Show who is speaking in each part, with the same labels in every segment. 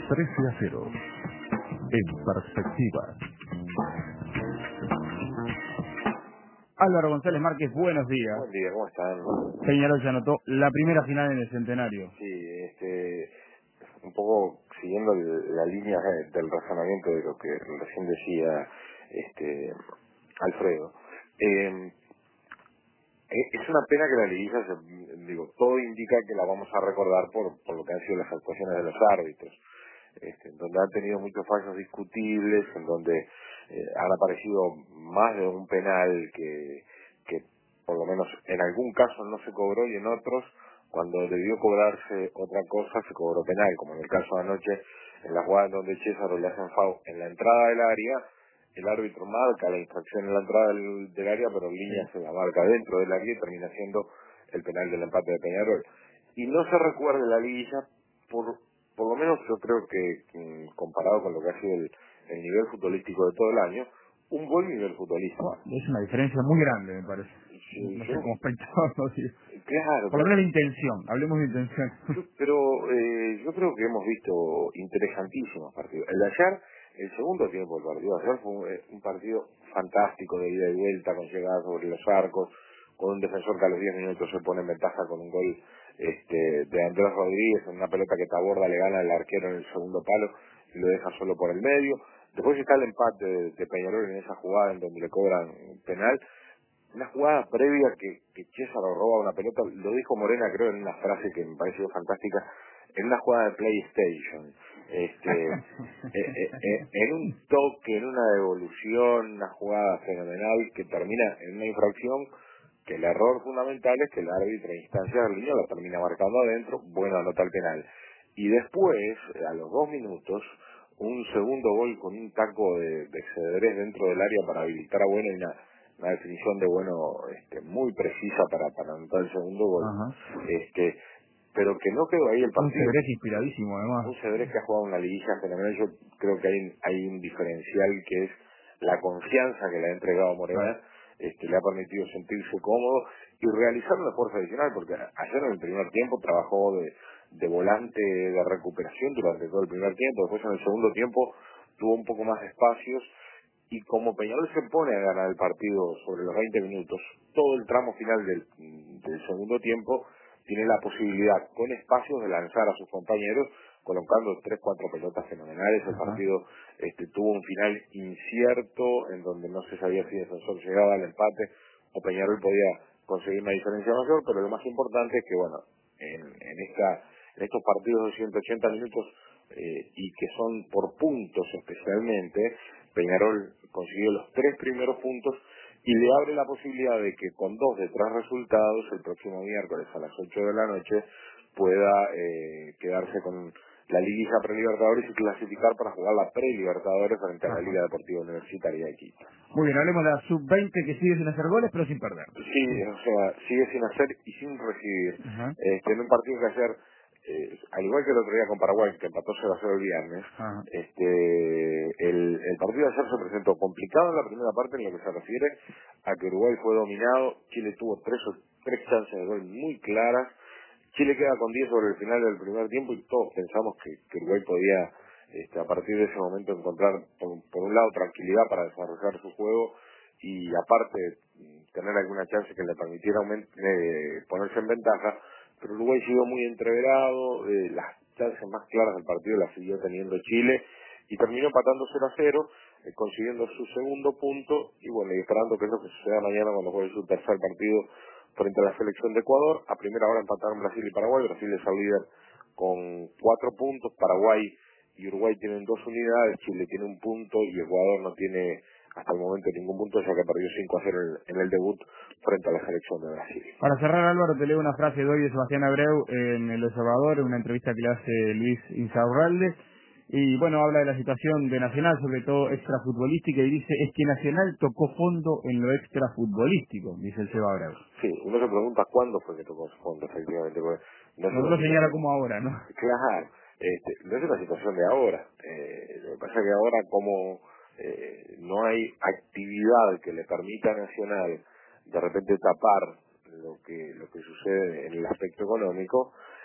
Speaker 1: 13-0. En perspectiva.
Speaker 2: Álvaro González Márquez, buenos días.
Speaker 3: Buen día, ¿cómo están?
Speaker 2: Peñarol ya anotó la primera final en el Centenario.
Speaker 3: Sí, un poco siguiendo la línea del razonamiento de lo que recién decía Alfredo. Es una pena que la liguilla, todo indica que la vamos a recordar por lo que han sido las actuaciones de los árbitros, en donde han tenido muchos fallos discutibles, en donde han aparecido más de un penal que por lo menos en algún caso no se cobró y en otros, cuando debió cobrarse otra cosa, se cobró penal, como en el caso de anoche, en la jugada en donde César le hacen foul en la entrada del área. El árbitro marca la infracción en la entrada del área, pero en línea se la marca dentro del área y termina siendo el penal del empate de Peñarol. Y no se recuerda la liguilla, por lo menos yo creo que comparado con lo que ha sido el nivel futbolístico de todo el año, un buen nivel futbolístico.
Speaker 2: Es una diferencia muy grande, me parece.
Speaker 3: Sí,
Speaker 2: No sé, como espectador, no sé.
Speaker 3: claro,
Speaker 2: Por lo menos la intención, hablemos de intención.
Speaker 3: yo creo que hemos visto interesantísimos partidos. El de ayer, el segundo tiempo del partido de ayer fue un partido fantástico de ida y vuelta, con llegadas sobre los arcos, con un defensor que a los 10 minutos se pone en ventaja con un gol de Andrés Rodríguez, en una pelota que Taborda le gana al arquero en el segundo palo y lo deja solo por el medio. Después está el empate de Peñarol en esa jugada en donde le cobran penal. Una jugada previa que César roba una pelota, lo dijo Morena creo en una frase que me pareció fantástica, en una jugada de PlayStation, en un toque, en una devolución, una jugada fenomenal que termina en una infracción, que el error fundamental es que el árbitro en instancia de línea la termina marcando adentro, bueno, anota el penal. Y después, a los 2 minutos, un segundo gol con un taco de Cedrés dentro del área para habilitar a Bueno y una definición de Bueno muy precisa para anotar el segundo gol.
Speaker 2: Ajá.
Speaker 3: Pero que no quedó ahí el
Speaker 2: Un
Speaker 3: partido.
Speaker 2: Cedrés inspiradísimo, además.
Speaker 3: Un Cedrés que ha jugado una liguilla fenomenal. Yo creo que hay un diferencial que es la confianza que le ha entregado Morena, le ha permitido sentirse cómodo y realizar un esfuerzo adicional, porque ayer en el primer tiempo trabajó de volante de recuperación durante todo el primer tiempo, después en el segundo tiempo tuvo un poco más de espacios, y como Peñarol se pone a ganar el partido sobre los 20 minutos, todo el tramo final del segundo tiempo tiene la posibilidad, con espacios, de lanzar a sus compañeros, colocando 3-4 pelotas fenomenales. El partido tuvo un final incierto, en donde no se sabía si Defensor llegaba al empate o Peñarol podía conseguir una diferencia mayor, pero lo más importante es que, bueno, en estos partidos de 180 minutos, y que son por puntos especialmente, Peñarol consiguió los 3 primeros puntos y le abre la posibilidad de que con 2 de 3 resultados el próximo miércoles a las 8 de la noche pueda quedarse con la liguilla pre-Libertadores y clasificar para jugar la pre-Libertadores frente a la Liga Deportiva Universitaria de Quito.
Speaker 2: Muy bien, hablemos de la sub-20 que sigue sin hacer goles pero sin perder.
Speaker 3: Sí, o sea, sigue sin hacer y sin recibir.
Speaker 2: Ajá.
Speaker 3: En un partido que ayer, al igual que el otro día con Paraguay, que empató 0-0 el viernes,
Speaker 2: Ajá.
Speaker 3: el partido de ayer se presentó complicado en la primera parte en lo que se refiere a que Uruguay fue dominado. Chile tuvo tres chances de gol muy claras. Chile queda con 10 sobre el final del primer tiempo y todos pensamos que Uruguay podía, a partir de ese momento, encontrar, por un lado, tranquilidad para desarrollar su juego y, aparte, tener alguna chance que le permitiera ponerse en ventaja. Pero Uruguay siguió muy entreverado, las chances más claras del partido las siguió teniendo Chile y terminó empatando 0-0, consiguiendo su segundo punto y, bueno, y esperando que es lo que suceda mañana cuando juegue su tercer partido frente a la selección de Ecuador. A primera hora empataron Brasil y Paraguay. Brasil es el líder con 4 puntos, Paraguay y Uruguay tienen 2 unidades, Chile tiene 1 punto y Ecuador no tiene hasta el momento ningún punto, ya que perdió 5-0 en el debut frente a la selección de Brasil.
Speaker 2: Para cerrar, Álvaro, te leo una frase de hoy de Sebastián Abreu en El Observador, en una entrevista que le hace Luis Insaurralde. Y bueno, habla de la situación de Nacional, sobre todo extrafutbolística, y dice, es que Nacional tocó fondo en lo extrafutbolístico, dice el Seba Abreu.
Speaker 3: Sí, uno se pregunta cuándo fue que tocó fondo, efectivamente, porque no es
Speaker 2: No
Speaker 3: una
Speaker 2: lo señala
Speaker 3: situación.
Speaker 2: como ahora, ¿no?
Speaker 3: Claro, no es una situación de ahora. Lo que pasa es que ahora, como no hay actividad que le permita a Nacional de repente tapar lo que sucede en el aspecto económico,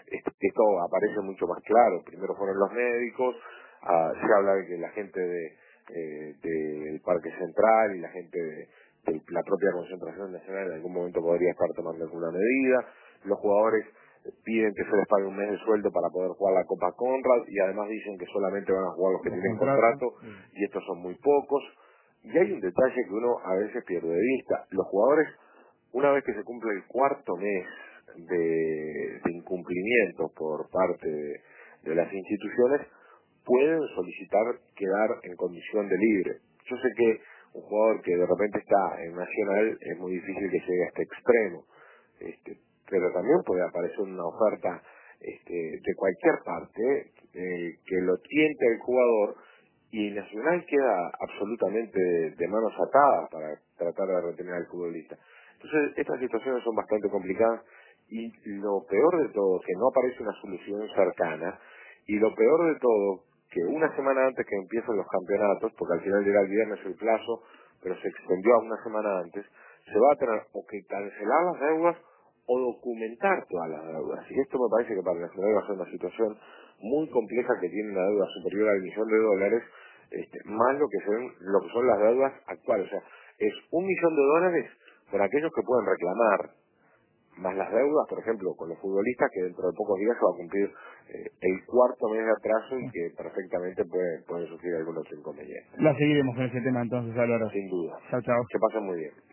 Speaker 3: Esto aparece mucho más claro. Primero fueron los médicos, se habla de que la gente del Parque Central y la gente de la propia concentración nacional en algún momento podría estar tomando alguna medida. Los jugadores piden que se les pague un mes de sueldo para poder jugar la Copa Conrad y además dicen que solamente van a jugar los que tienen contrato y estos son muy pocos. Y hay un detalle que uno a veces pierde de vista. Los jugadores, una vez que se cumple el cuarto mes de incumplimiento por parte de las instituciones, pueden solicitar quedar en condición de libre. Yo sé que un jugador que de repente está en Nacional es muy difícil que llegue a este extremo, pero también puede aparecer una oferta de cualquier parte que lo tiente el jugador y Nacional queda absolutamente de manos atadas para tratar de retener al futbolista. Entonces estas situaciones son bastante complicadas y lo peor de todo, que no aparece una solución cercana, y lo peor de todo, que una semana antes que empiecen los campeonatos, porque al final llega el viernes el plazo, pero se extendió a una semana antes, se va a tener o que cancelar las deudas o documentar todas las deudas. Y esto me parece que para el Nacional va a ser una situación muy compleja, que tiene una deuda superior al $1.000.000, más lo que son las deudas actuales. O sea, es $1.000.000 por aquellos que pueden reclamar, más las deudas, por ejemplo, con los futbolistas, que dentro de pocos días se va a cumplir el cuarto mes de atraso y que perfectamente pueden sufrir algún otro inconveniente.
Speaker 2: La seguiremos con ese tema entonces, Álvaro.
Speaker 3: Sin duda.
Speaker 2: Chao, chao.
Speaker 3: Que pasen muy bien.